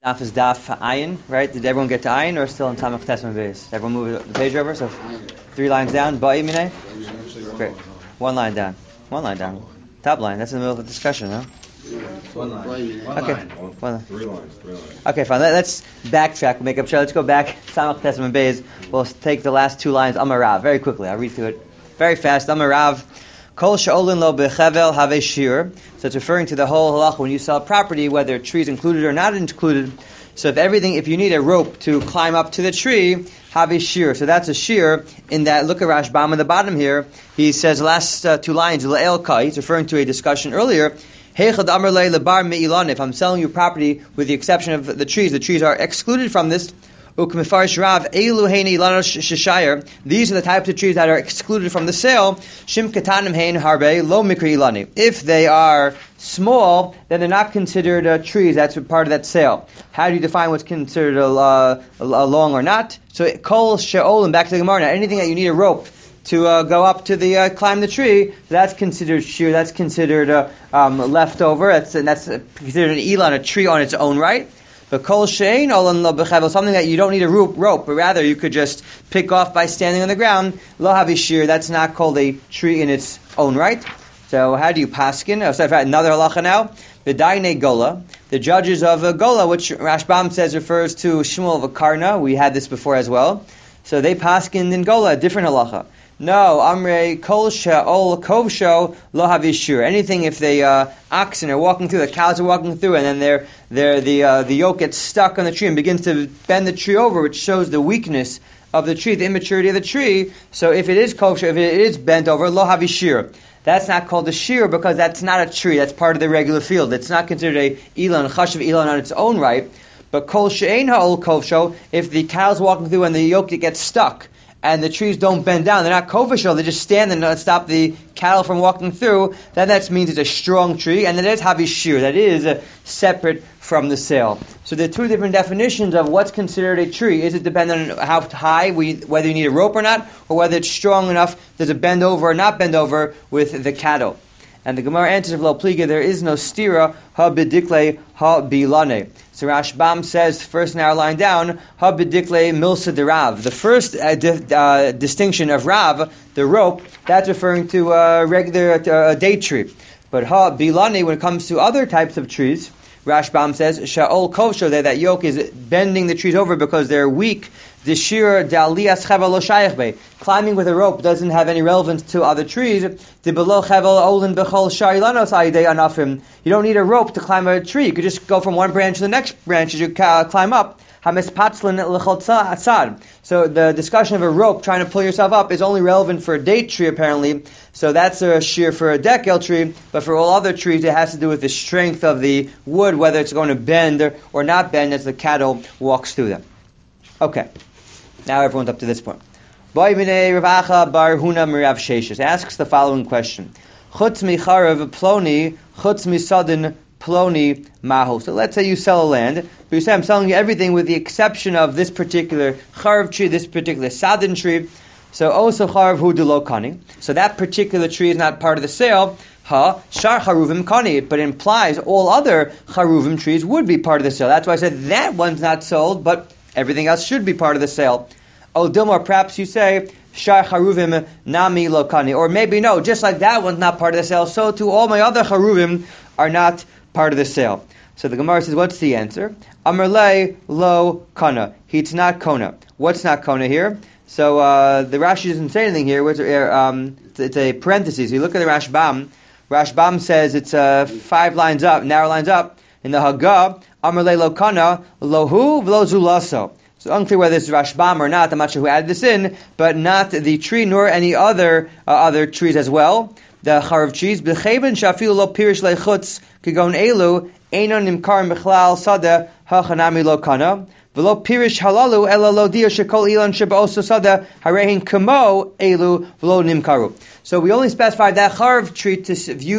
Daf is Daf Ayin, right? Did everyone get to Ayin or still in Tamach Tesman Beis? Everyone move the page over, so 3 lines down. Ba'i Minay? Great. 1 line down. 1 line down. Top line. That's in the middle of the discussion, huh? 1 line. Okay. 1 line. 3 lines. Okay, fine. Let's backtrack. Make up sure. Let's go back. Tamach Tesman Beis. We'll take the last 2 lines. Amarav. Very quickly. I'll read through it very fast. Amarav. Kol she'olin lo bechevel have shir. So it's referring to the whole halacha when you sell property, whether trees included or not included. So if you need a rope to climb up to the tree, have shir. So that's a shir. In that, look at Rashbam at the bottom here. He says the last 2 lines, le'el kai. He's referring to a discussion earlier. Heichad amar le lebar me'ilan. If I'm selling you property with the exception of the trees are excluded from this. Ukmefarish Rav Elu Heini Ilanos Shishayir. These are the types of trees that are excluded from the sale. Shim Katanim Hein Harbe Lo Mikri Ilani. If they are small, then they're not considered trees. That's part of that sale. How do you define what's considered a long or not? So Kol She'olim, back to the Gemara. Now, anything that you need a rope to go up to the climb the tree, that's considered shear. That's considered leftover. That's considered an Ilan, a tree on its own right. But kol she'ein olan lo bechevel, something that you don't need a rope, but rather you could just pick off by standing on the ground. Lo havishir, that's not called a tree in its own right. So how do you paskin? Another halacha now. The Dainei Gola, the judges of Gola, which Rashbam says refers to Shmuel of Akarna. We had this before as well. So they paskin in Gola, a different halacha. No, Amrei Kol She'ol Kovsho Lo Havishur. Anything if the oxen are walking through, the cows are walking through, and then the yoke gets stuck on the tree and begins to bend the tree over, which shows the weakness of the tree, the immaturity of the tree. So if it is Kovsho, if it is bent over, Lo Havishur. That's not called a shear because that's not a tree. That's part of the regular field. It's not considered a Ilan, Chashav Ilan on its own right. But Kol She'ein Ha'ol Kovsho, if the cow's walking through and the yoke gets stuck, and the trees don't bend down, they're not kofishal, they just stand and stop the cattle from walking through, then that means it's a strong tree, and it is havishir, that is separate from the sale. So there are 2 different definitions of what's considered a tree. Is it dependent on how high, whether you need a rope or not, or whether it's strong enough, does it bend over or not bend over with the cattle? And the Gemara answers of Lo Pliga, there is no stira, ha bidikle, ha bilane. So Rashbam says, first in our line down, ha bidikle milsa de Rav. The first distinction of Rav, the rope, that's referring to a regular date tree. But ha bilane, when it comes to other types of trees, Rashbam says, sha'ol kovsho, that yoke is bending the trees over because they're weak. The shir da'aliyas chevel lo shayach be. Climbing with a rope doesn't have any relevance to other trees. The below chevel olin bechol sharilanos ayidei anafim. You don't need a rope to climb a tree. You could just go from one branch to the next branch as you climb up. Hamispatzlin lechol tzad. So the discussion of a rope trying to pull yourself up is only relevant for a date tree apparently. So that's a shear for a dekel tree. But for all other trees, it has to do with the strength of the wood, whether it's going to bend or not bend as the cattle walks through them. Okay. Now everyone's up to this point. Ravacha bar Huna mirav Sheshes asks the following question: Chutz mi charav ploni, chutz mi sadin ploni mahu. So let's say you sell a land, but you say I'm selling you everything with the exception of this particular charav tree, this particular sadin tree. So also charav hu delo kani. So that particular tree is not part of the sale. Ha shar charuvim kani, but it implies all other charuvim trees would be part of the sale. That's why I said that one's not sold, but everything else should be part of the sale. Oh, Dilmar, perhaps you say, Shar Charuvim Nami Lokani. Or maybe no, just like that one's not part of the sale, so too all my other Charuvim are not part of the sale. So the Gemara says, what's the answer? Amarle Lo Kana. It's not Kona. What's not Kona here? So the Rashi doesn't say anything here. It's a parenthesis. You look at the Rashbam. Rashbam says it's 5 lines up, narrow lines up. In the Haggah, Amarle Lo Kana, Lohu V'lo Zulaso. So unclear whether it's Rashbam or not. I'm not sure who added this in, but not the tree nor any other trees as well. The charav trees, b'cheben shafilu lo pirish lechutz kigon elu einon nimkar mechlal sada hachanami lo kana v'lo pirish halalu ela lo dir shekol ilan sheba'oso sada harehin kamo elu v'lo nimkaru. So we only specified that charav tree to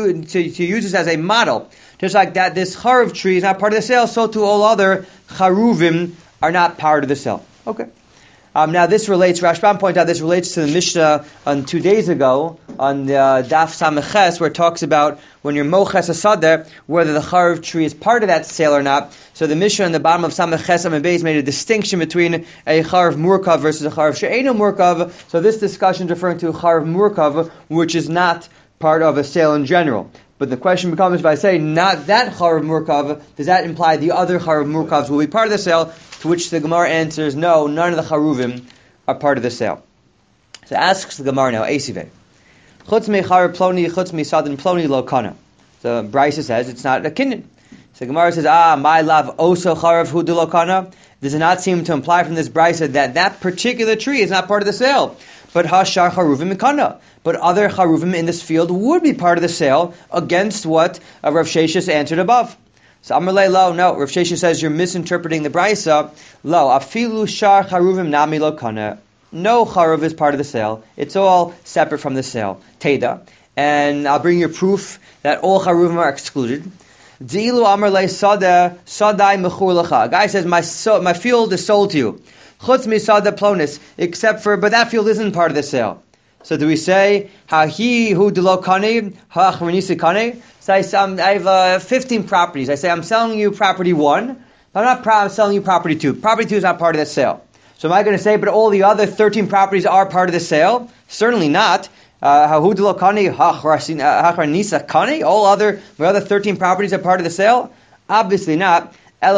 use this as a model. Just like that, this charav tree is not part of the sale, so to all other charuvim are not part of the sale. Okay. Now this relates, Rashbam pointed out, this relates to the Mishnah on 2 days ago, on the Daf Sameches, where it talks about when you're moches a sadeh, whether the charav tree is part of that sale or not. So the Mishnah on the bottom of Sameches Amud Beis made a distinction between a charav murkav versus a charav she'eino murkav. So this discussion is referring to a charav murkav, which is not part of a sale in general. But the question becomes, if I say not that charav murkav, does that imply the other charav murkavs will be part of the sale? To which the Gemara answers, no, none of the charuvim are part of the sale. So asks the Gemara now, Esiveh. Chutz me charav ploni, chutz me sadin ploni lo kana. So Brisa says it's not a kinyan. So the Gemara says, my love oso charav hu de lo kana. Does it not seem to imply from this Brisa that that particular tree is not part of the sale? But hashar charuvim kana. But other charuvim in this field would be part of the sale against what Rav Sheshes answered above. So Amalei lo, no. Rav Sheshes says you're misinterpreting the Brisa. Lo, afilu shar charuvim nami lo kana. No charuv is part of the sale. It's all separate from the sale. Teda. And I'll bring you proof that all charuvim are excluded. Dilu Amalei sada sadai mechur lecha. A guy says my field is sold to you. Chutz mi sada plonis, except for, but that field isn't part of the sale. So do we say, ha-hi hu de lo kane, ha-achranisi kane? So I have 15 properties. I say, I'm selling you property 1, but I'm selling you property 2. Property 2 is not part of the sale. So am I going to say, but all the other 13 properties are part of the sale? Certainly not. Ha-hu de lo kane, ha-achranisa kane? All other 13 properties are part of the sale? Obviously not.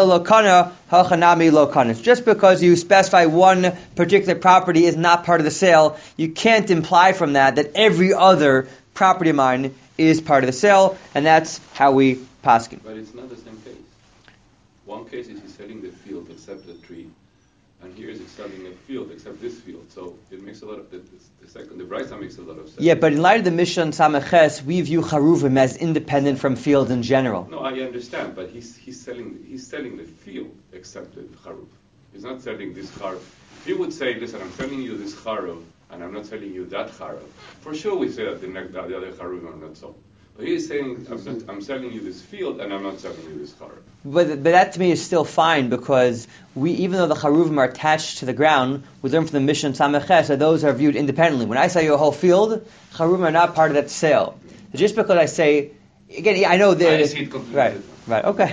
Just because you specify one particular property is not part of the sale, you can't imply from that every other property of mine is part of the sale, and that's how we paskin. But it's not the same case. One case is he's selling the field except the tree, and here he's selling a field except this field. So it makes a lot of the Brisa makes a lot of sense. Yeah, but in light of the Mishnah and Sameches, we view charuvim as independent from fields in general. No, I understand, but he's selling the field except the charuv. He's not selling this charuv. If he would say, listen, I'm selling you this charuv, and I'm not selling you that charuv, for sure we say that the other charuvim are not sold. But he's saying, I'm selling you this field, and I'm not selling you this charuv. But that to me is still fine, because even though the charuvim are attached to the ground, we learn from the Mishnah Sameches that those are viewed independently. When I sell you a whole field, charuvim are not part of that sale. Just because I say, again, I know there is right, okay.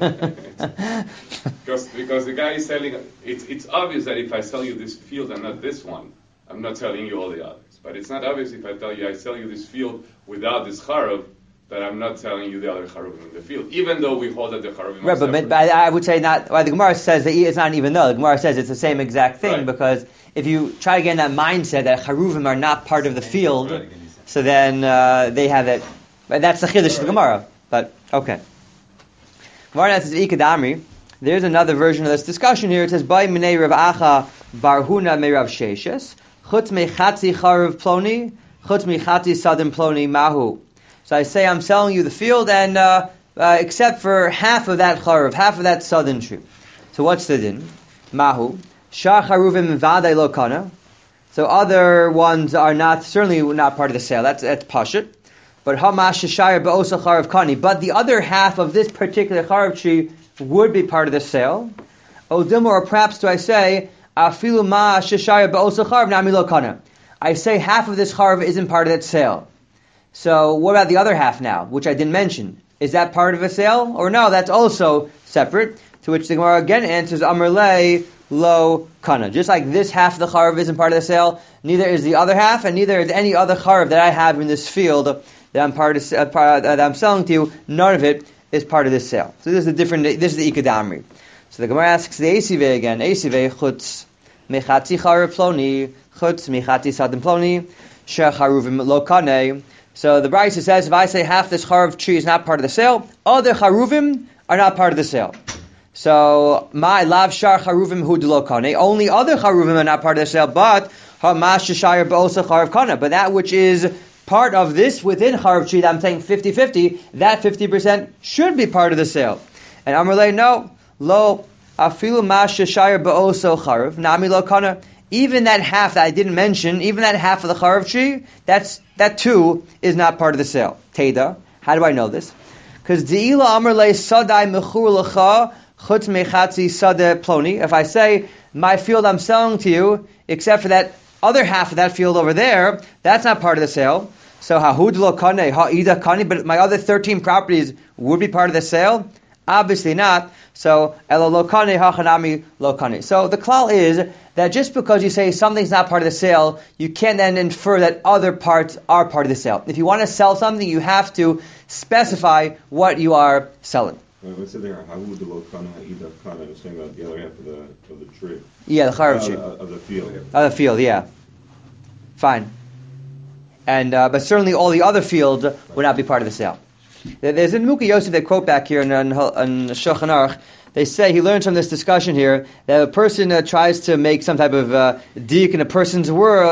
because the guy is selling, it's obvious that if I sell you this field and not this one, I'm not selling you all the others. But it's not obvious if I tell you I sell you this field without this charuv, that I'm not selling you the other charuvim in the field, even though we hold that the charuvim are separate. But I would say not. Well, the Gemara says that it's not even though. The Gemara says it's the same exact thing, because if you try to get in that mindset that charuvim are not part of the field, so then they have it. But that's the chiddush of the Gemara. But okay. Gemara says ikadamri. There's another version of this discussion here. It says by minei Rav Acha barhuna me Rav Sheshes chutz me chatzi charuv ploni chutz me chatzi sadim ploni mahu. So I say I'm selling you the field, and except for half of that charuv, half of that southern tree. So what's the din? Mahu shar charuvim vaday lo kana. So other ones are certainly not part of the sale. That's pashut. But hamash shayir be'osa charuv kani. But the other half of this particular charuv tree would be part of the sale. Odim, or perhaps do I say afilu ma shayir be'osa charuv nami lo kana. I say half of this charuv isn't part of that sale. So what about the other half now, which I didn't mention? Is that part of a sale? Or no, that's also separate. To which the Gemara again answers, Amr le lo kana. Just like this half of the charuv isn't part of the sale, neither is the other half, and neither is any other charuv that I have in this field that I'm that I'm selling to you. None of it is part of this sale. So this is the ikadamri. So the Gemara asks the Esiveh again. Esiveh chutz mechatzi charuv ploni chutz mechatzi sadim ploni sheh charuvim lo kaneh. So the Brisa says, if I say half this charuv tree is not part of the sale, other charuvim are not part of the sale. So my lav shar charuvim hu de lo kaneh. Only other charuvim are not part of the sale, but hamash shayir be'osa charuv kana. But that which is part of this within charuv tree that I'm saying 50-50, that 50% should be part of the sale. And Amrulay, no, lo afilu mash shayir be'osa charuv nami lo kana. Even that half that I didn't mention, even that half of the charuv tree, that too is not part of the sale. Teda, how do I know this? Because de'ila amr le sadai mechur lecha chutz mechatzi sadeh ploni. If I say my field I'm selling to you, except for that other half of that field over there, that's not part of the sale. So hahud lo kane, ha'ida kane, but my other 13 properties would be part of the sale? Obviously not. So elo lo kane, hachanami lo kane. So the klal is that just because you say something's not part of the sale, you can't then infer that other parts are part of the sale. If you want to sell something, you have to specify what you are selling. What's it there? Hahud lo kana ha'ida kana. I'm saying about the other half of the tree. Yeah, the charav tree. Of the field. Of the field, yeah. Fine. And but certainly all the other fields would not be part of the sale. There's in Muki Yosef, they quote back here in Shulchan Aruch. They say he learns from this discussion here that a person tries to make some type of dik in a person's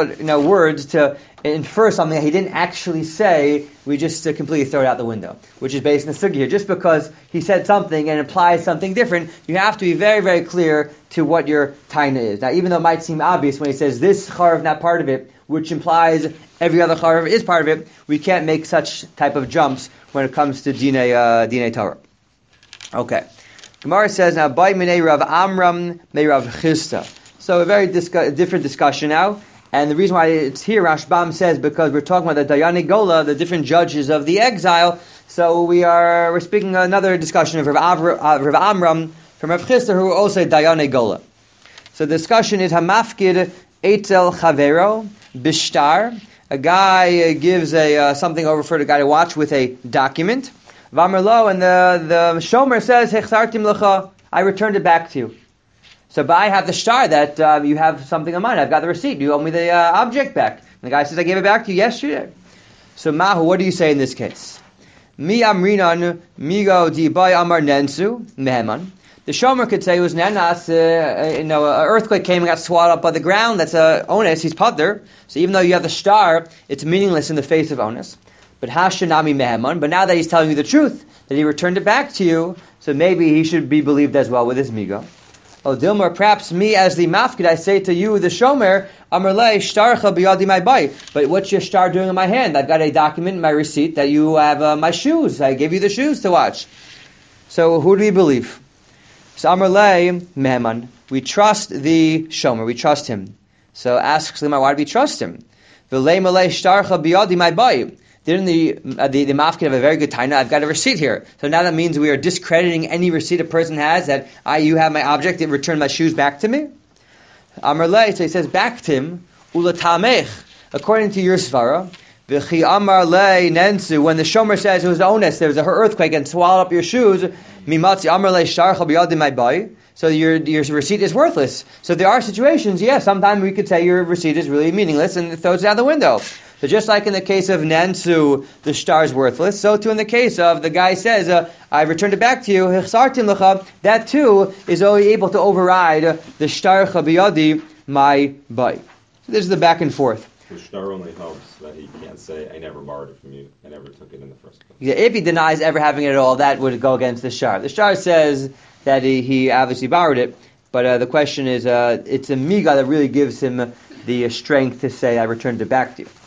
words to infer something that he didn't actually say. We just completely throw it out the window, which is based on the sugi here. Just because he said something and implies something different, you have to be very, very clear to what your taina is. Now, even though it might seem obvious when he says this charav not part of it, which implies every other charav is part of it, we can't make such type of jumps when it comes to dinei Torah. Okay. Gemara says now, by minei Rav Amram may Rav Chisda. So a very different discussion now. And the reason why it's here, Rashbam says, because we're talking about the Dayani Gola, the different judges of the exile. So we're speaking another discussion of Rav Amram from Rav Chisda, who are also Dayani Gola. So the discussion is Hamafkid Eitzel Chavero Bishtar. A guy gives something over for the guy to watch with a document. Vamerlo, and the shomer says, Hechsartim lecha, I returned it back to you. So, but I have the shtar that you have something on mine. I've got the receipt. You owe me the object back. And the guy says, I gave it back to you yesterday. So, Mahu, what do you say in this case? Mi amrinan migo di bay amar nensu meheman. The shomer could say it was nenas. An earthquake came and got swallowed up by the ground. That's onus. He's pater. So even though you have the shtar, it's meaningless in the face of onus. But hashanami meheman. But now that he's telling you the truth, that he returned it back to you, so maybe he should be believed as well with his migo. Oh, Dilmar, perhaps me as the mafkid, I say to you, the shomer, Amarle, shtarcha biyadi my bay. But what's your shtar doing in my hand? I've got a document in my receipt that you have my shoes. I gave you the shoes to watch. So who do we believe? So Amarle, meheman. We trust the shomer. We trust him. So asks Limar, why do we trust him? V'lei malei shtarcha biyadi my bay. Didn't the mafkid have a very good taina? I've got a receipt here. So now that means we are discrediting any receipt a person has that you have my object and return my shoes back to me. Amar lei, so he says back to him, ulatamech, according to your svara, v'chi amar lei nensu, when the shomer says it was onus, there was an earthquake and swallowed up your shoes, mimatzi amar lei sharcha b'yadim my bay. So your receipt is worthless. So there are situations, sometimes we could say your receipt is really meaningless and it throws it out the window. So just like in the case of Nansu, the shtar is worthless, so too in the case of the guy says, I returned it back to you, that too is only able to override the shtar chabiyadi, my bay. So this is the back and forth. The shtar only helps that he can't say, I never borrowed it from you, I never took it in the first place. Yeah, if he denies ever having it at all, that would go against the shtar. The shtar says that he obviously borrowed it, but the question is, it's a miga that really gives him the strength to say, I returned it back to you.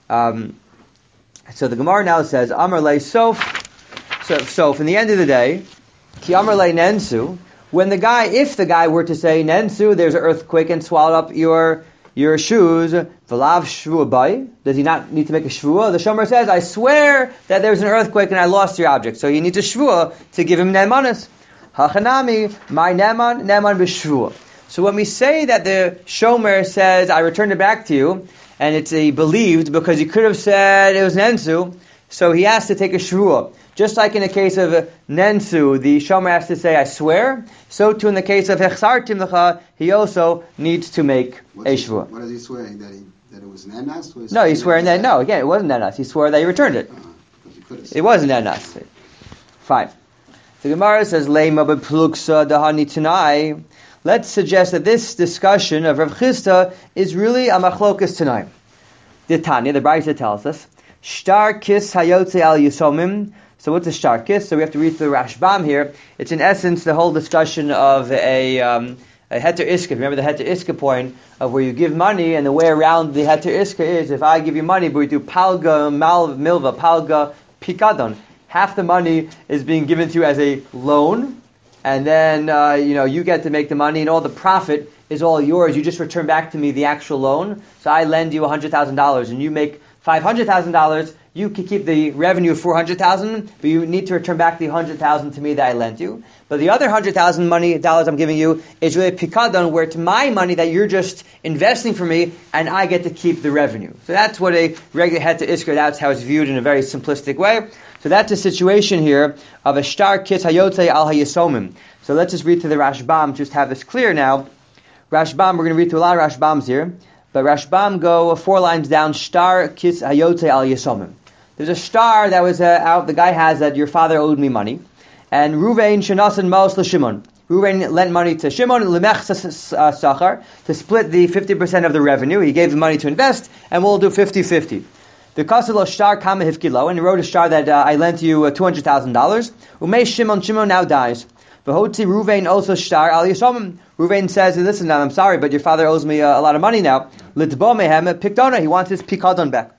So the Gemara now says, Amar lei sof. So from the end of the day, ki amar lei nensu. If the guy were to say nensu, there's an earthquake and swallowed up your shoes. V'lav shvua bay. Does he not need to make a shvua? The shomer says, I swear that there's an earthquake and I lost your object. So he needs a shvua to give him nemanis. Hachanami, my neman b'shvua. So when we say that the shomer says, I returned it back to you, and it's believed because he could have said it was Nensu, so he has to take a shvuah. Just like in the case of Nensu, the shomer has to say, I swear, so too in the case of Hechsartim lecha, he also needs to make a shvuah. What is he swearing? That it was Nenas? No, he's swearing that, no, again, it wasn't Nenas. He swore that he returned it. It wasn't Nenas. Fine. The Gemara says, Leima bepluksa dahani tanai. Let's suggest that this discussion of Rav Chisda is really a machlokas tonight. The Tanya, the Brisa tells us, Shtar kis hayotze al yisomim. So what's a shtar kis? So we have to read through the Rashbam here. It's in essence the whole discussion of a heter iska. Remember the heter iska point of where you give money, and the way around the heter iska is if I give you money, but we do palga milva, palga pikadon. Half the money is being given to you as a loan, and then you get to make the money, and all the profit is all yours. You just return back to me the actual loan. So I lend you $100,000, and you make $500,000. You can keep the revenue of $400,000, but you need to return back the $100,000 to me that I lent you. But the other $100,000 I'm giving you is really a pikadon, where it's my money that you're just investing for me, and I get to keep the revenue. So that's what a regular het to isker. That's how it's viewed in a very simplistic way. So that's a situation here of a shtar kis hayotze al hayisomim. So let's just read through the Rashbam, just have this clear now. Rashbam, we're going to read through a lot of Rashbams here, but Rashbam go 4 lines down. Shtar kis hayotze al yisomim. There's a shtar that was out. The guy has that your father owed me money, and Ruvain shenasan maos l'Shimon. Ruvain lent money to Shimon lemech sachar to split the 50% of the revenue. He gave the money to invest, and we'll do 50-50. The kaselo shtar kama hifkilo, and he wrote a shtar that I lent you $200,000. Umei Shimon now dies. V'hotzi Ruvain also shtar al yisomim. Ruvain says, listen, I'm sorry, but your father owes me a lot of money now. Litbo mehem pikdona. He wants his pikadon back.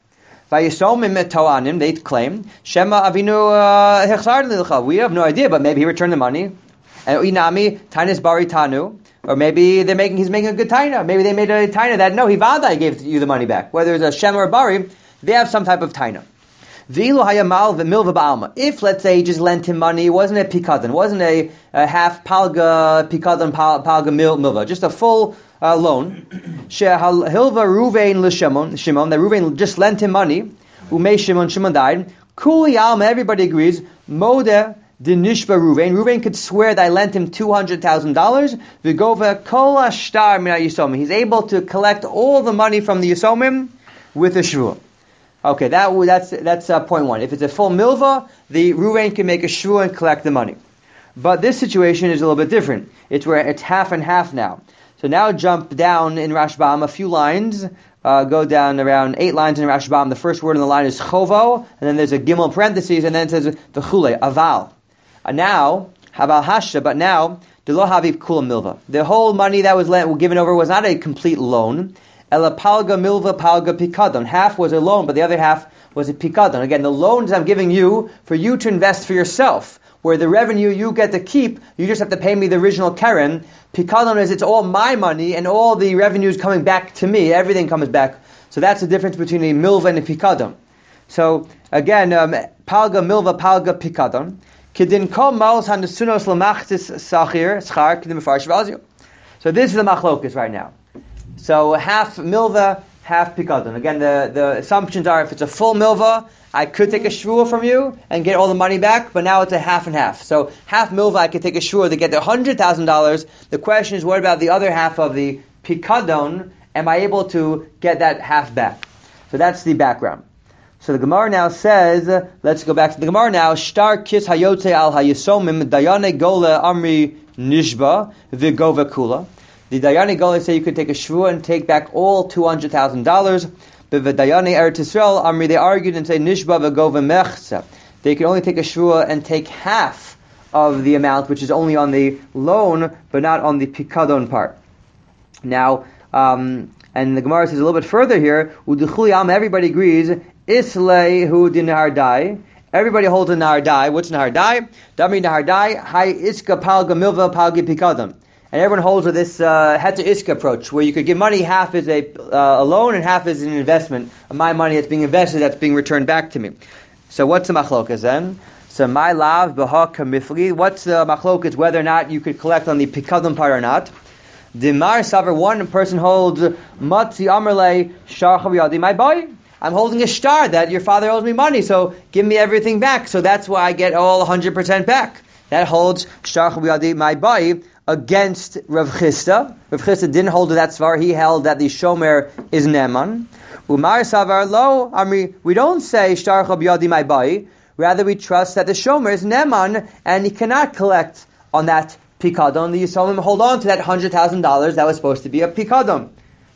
Vayisomim they claim, Shema Avinu Hechsar. We have no idea, but maybe he returned the money. And Inami Tainis Bari Tanu, or maybe he's making a good taina. Maybe they made a taina that no, Hivada gave you the money back. Whether it's a Shema or Bari, they have some type of taina. V'ilu hayamal v'milva ba'alma. If, let's say, he just lent him money, it wasn't a pikadon, wasn't a half palga pikadon, palga milva, just a full loan. Hilva Ruvain l'Shimon, that Ruvain just lent him money. Umei Shimon died. Kuli alma, everybody agrees. Moda dinishba Ruvain could swear that I lent him $200,000. V'gova kol ashtar min ha'yisomim. He's able to collect all the money from the yisomim with a shvua. Okay, that's point 1. If it's a full milva, the Ruvain can make a shvua and collect the money. But this situation is a little bit different. It's where it's half and half now. So now jump down in Rashbam a few lines, go down around 8 lines in Rashbam. The first word in the line is chovo, and then there's a gimel parentheses, and then it says v'chule, aval. Now, haval hasha, but now, delo havib kula milva. The whole money that was given over was not a complete loan. Ela palga milva palga pikadon. Half was a loan, but the other half was a pikadon. Again, the loans I'm giving you for you to invest for yourself, where the revenue you get to keep, you just have to pay me the original keren. Pikadon is it's all my money, and all the revenue is coming back to me. Everything comes back. So that's the difference between a milva and a pikadon. So again, palga milva palga pikadon. Kidin kol maos hanasunos lamachtis sachir schar kidim mefarish v'azio. So this is the machlokus right now. So half milva, half pikadon. Again, the assumptions are if it's a full milva, I could take a shvua from you and get all the money back, but now it's a half and half. So half milva, I could take a shvua to get the $100,000. The question is, what about the other half of the pikadon? Am I able to get that half back? So that's the background. So the Gemara now says, let's go back to the Gemara now. Shtar kis hayotze al hayisomim dayane gola amri nishba v'gova kula. The Dayani Gola say you could take a shvua and take back all $200,000. But the Dayani Eretz Yisrael Amri, they argued and say nishba v'gova mechza. They can only take a shvua and take half of the amount, which is only on the loan, but not on the pikadon part. Now, and the Gemara says a little bit further here. U'duchuli am, everybody agrees. Islay hu din nahardai. Everybody holds a nahardai. What's nahardai? Dami nahardai. Hai iska palga milva palga pikadon. And everyone holds with this het to iska approach, where you could give money, half is a loan and half is an investment. My money that's being invested, that's being returned back to me. So what's the machlokas then? So my lav b'ha kamifli. What's the machlokas? Whether or not you could collect on the pikadon part or not. Dimar saver, one person holds matzi amerle shar chaviyadi my boy. I'm holding a shtar that your father owes me money, so give me everything back. So that's why I get all 100% back. That holds shtar chaviyadi my boy. Against Rav Chisda. Rav Chisda didn't hold to that svar. He held that the shomer is neman. Umar savar lo amri. We don't say shtar chaviyadi my boy. Rather, we trust that the shomer is neman and he cannot collect on that pikadon. The Yisomim hold on to that $100,000 that was supposed to be a pikadon.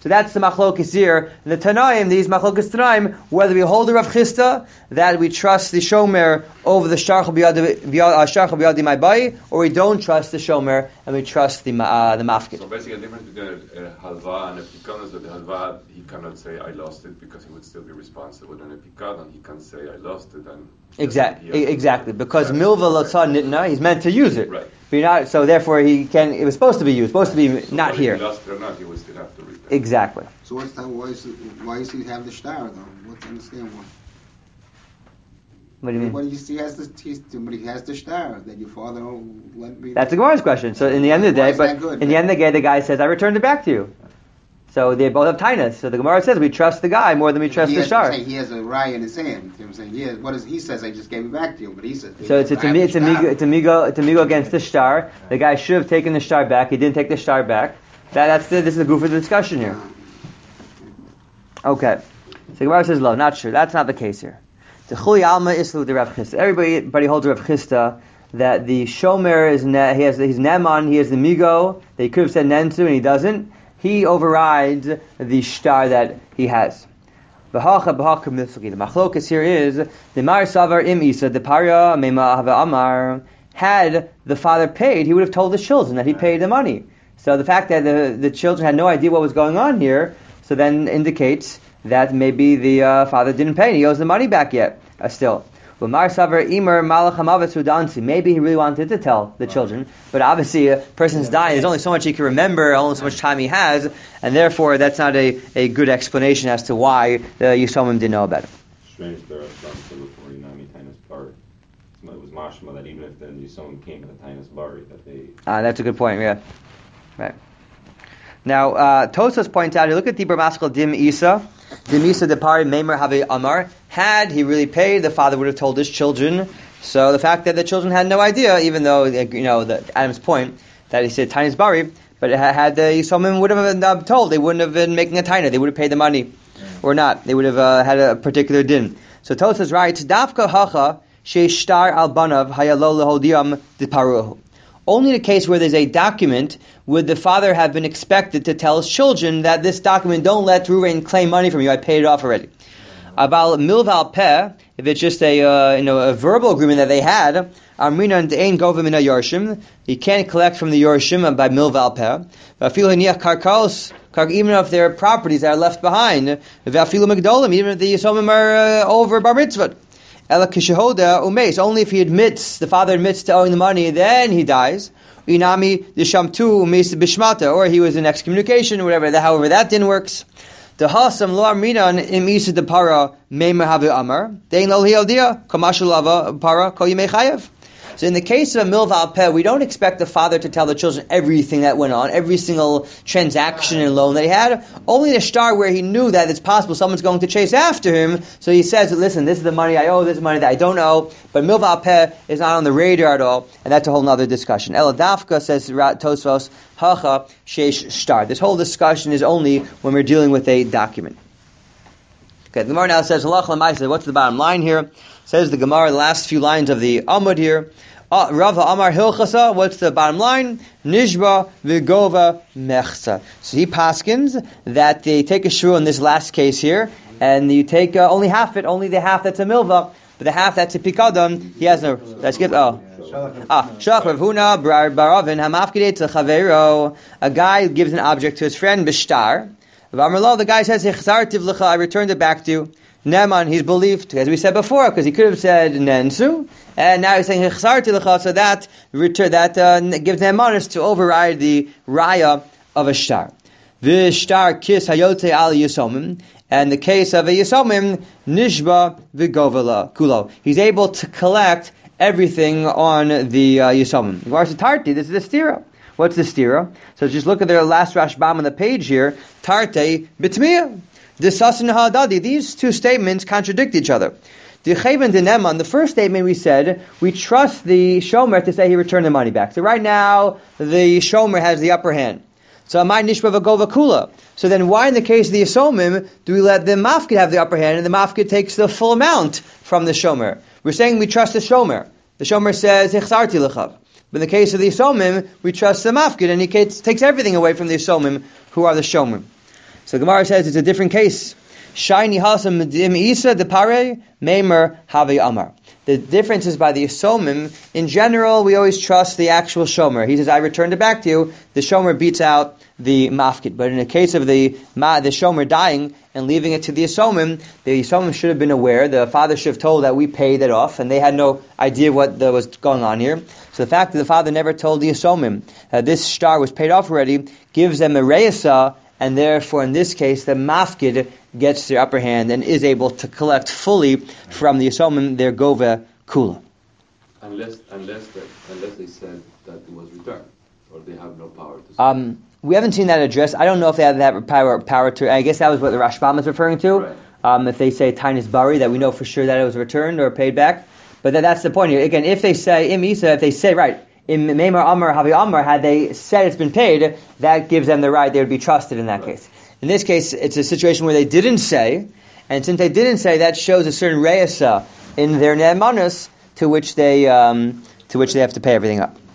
So that's the machlokes here. The Tanaim, these machlokes Tanaim, whether we hold the Rav Chisda, that we trust the shomer over the shtarcha b'yadi my bayi, or we don't trust the shomer and we trust the mafkid. So basically, the difference between a halva and a pikad is that the halva, he cannot say I lost it because he would still be responsible. And a pikad, he can say I lost it and Exactly, because milva lotzah nitna, he's meant to use it. Right. But not, so therefore he can. It was supposed to be used, supposed to be not If here. he lost it or not, he would still have to return. Exactly. So what's that? Why does he have the star though? Let's understand why. What do you mean? What do you see has but he has the star that your father let me. That's a Gemara's question. So in the end of the Why day, is but that good? in the end of the day, the guy says, "I returned it back to you." So they both have tinus. So the Gemara says we trust the guy more than we trust the star. He has a rye in his hand. You know what I'm saying? Yeah. What is he says? I just gave it back to you, but he says. So it's a migo against the star. The guy should have taken the star back. He didn't take the star back. This is the goof of the discussion here. Okay. So the Gemara says, "Lo, not sure. That's not the case here." The Chuli Alma Islu the Rav Chisda. Everybody holds Rav Chisda that the shomer is he's neman. He has the migo that he could have said nensu and he doesn't. He overrides the star that he has. The machlokas here is the mar savar im isa the parya mema hava amar. Had the father paid, he would have told the children that he paid the money. So the fact that the children had no idea what was going on here, so then indicates that maybe the father didn't pay and he owes the money back yet. Still. Maybe he really wanted to tell the children, but obviously a person's dying, there's only so much he can remember, only so much time he has, and therefore that's not a good explanation as to why the Yisomim didn't know about it. Strange there are some before Inami Tainus Bar. It was mashma that even if the Yisomim came in the Tainus Bar, that they... That's a good point, yeah. Right. Now, Tosas points out, look at the Maskal Dim Isa. Dim Isa de Pari Meimer Have Amar. Had he really paid, the father would have told his children. So the fact that the children had no idea, even though, Adam's point, that he said Tainis Bari, but had the Yisomim would have been told, they wouldn't have been making a Taina, they would have paid the money. Or not. They would have had a particular din. So Tosas writes, Dafka Hacha Sheshtar Al Banav Hayalo Lehodiyam de Paruhu. Only in a case where there's a document would the father have been expected to tell his children that this document, don't let Ruvain claim money from you, I paid it off already. About milval peh, if it's just a verbal agreement that they had, amrina and ein govim in a yorshim, you can't collect from the yorshim by milval peh. Even if there are properties that are left behind, even if the yisomim are over bar mitzvah. Ela kishahoda umeis. Only if the father admits to owing the money, then he dies. Inami dishamtu umeis bishmata, or he was in excommunication, or whatever. However, that didn't works. The hasam lo amrinan im isa de para meimer have amar. Dein lo hialdia kamashulava para kol yimei chayev. So in the case of a milval peh, we don't expect the father to tell the children everything that went on, every single transaction and loan that he had. Only the star where he knew that it's possible someone's going to chase after him. So he says, listen, this is the money I owe, this is the money that I don't owe. But milval peh is not on the radar at all, and that's a whole other discussion. Eladafka says Tosfos, hacha sheish star. This whole discussion is only when we're dealing with a document. Okay, the Gemara now says, Halach l'maisa, what's the bottom line here? Says the Gemara, the last few lines of the Amud here. Rav Amar Hilchasa, what's the bottom line? Nishba v'gova mechsa. So he paskins that they take a shul in this last case here, and you take only half it, only the half that's a milva, but the half that's a pikadon, he has no. Let's give. Shach Rav Huna Baravin Hamafkidei to Chavero. A guy gives an object to his friend Bishtar. The guy says, I returned it back to you. Neman, he's believed, as we said before, because he could have said Nensu, and now he's saying so that gives Nemanis to override the raya of a shtar. The shtar kis hayote al yisomim, and the case of a yisomim, nishba v'govala kulo. He's able to collect everything on the yisomim. Varsatarti, this is the stira. What's the stira? So just look at their last Rashbam on the page here. Tarte bitmiyah. These two statements contradict each other. The first statement we said, we trust the shomer to say he returned the money back. So right now, the shomer has the upper hand. So then why in the case of the Yisomim do we let the mafkid have the upper hand and the mafkid takes the full amount from the shomer? We're saying we trust the shomer. The shomer says, but in the case of the Yisomim, we trust the mafkid and he takes everything away from the Yisomim who are the shomer. So the Gemara says it's a different case. Shiny hasam dim isa de pare meimer have amar. The difference is by the Yisomim. In general, we always trust the actual shomer. He says, I returned it back to you. The shomer beats out the mafkid. But in the case of the shomer dying and leaving it to the Yisomim should have been aware. The father should have told that we paid it off, and they had no idea what was going on here. So the fact that the father never told the Yisomim that this star was paid off already gives them a reisa, and therefore in this case the mafkid gets the upper hand and is able to collect fully from the Yisomim their gova kula. Unless they said that it was returned, or they have no power to say. We haven't seen that addressed. I don't know if they have that power to. I guess that was what the Rashbam is referring to. Right. If they say Tainis Bari, that we know for sure that it was returned or paid back. But that's the point here. Again, if they say Im Isa, if they say right, Im Meimar Amar Havi Amar, had they said it's been paid, that gives them the right. They would be trusted in that case. In this case, it's a situation where they didn't say, and since they didn't say, that shows a certain reisa in their ne'emanus to which they have to pay everything up.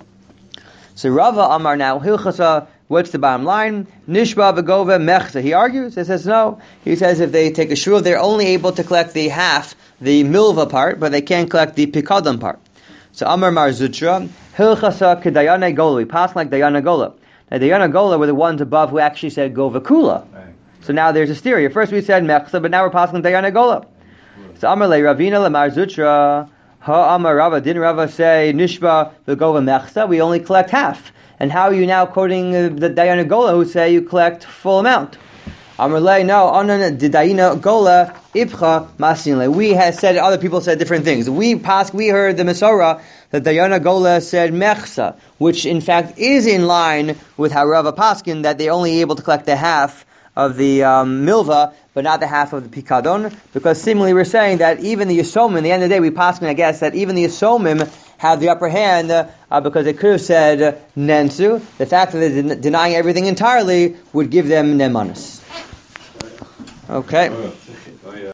So Rava Amar now Hilchasa. What's the bottom line? Nishba v'gova mechza. He argues. He says no. He says if they take a shul, they're only able to collect the half, the milva part, but they can't collect the pikadon part. So Amar Mar Zutra Hilchasa kedayana gola. We pass like Dayana Gola. Now Dayana Gola were the ones above who actually said gova kula. Right. So now there's a stereo. First we said mechza, but now we're passing Dayana Gola. So Amar le Ravina le Mar Zutra Ha Amar Rava. Didn't Rava say Nishba v'gova mechza? We only collect half. And how are you now quoting the Dayana Gola who say you collect full amount? Amrlei, no, Anan the Dayana Gola Ibcha Masinle. We had said, other people said different things. We heard the Masorah that Dayana Gola said Mechsa, which in fact is in line with how Rava Paskin, that they're only able to collect the half of the milva, but not the half of the pikadon, because seemingly we're saying that even the Yisomim, at the end of the day, we Paskin, I guess, that even the Yisomim have the upper hand because they could have said nensu. The fact that they're denying everything entirely would give them nemanus. Okay.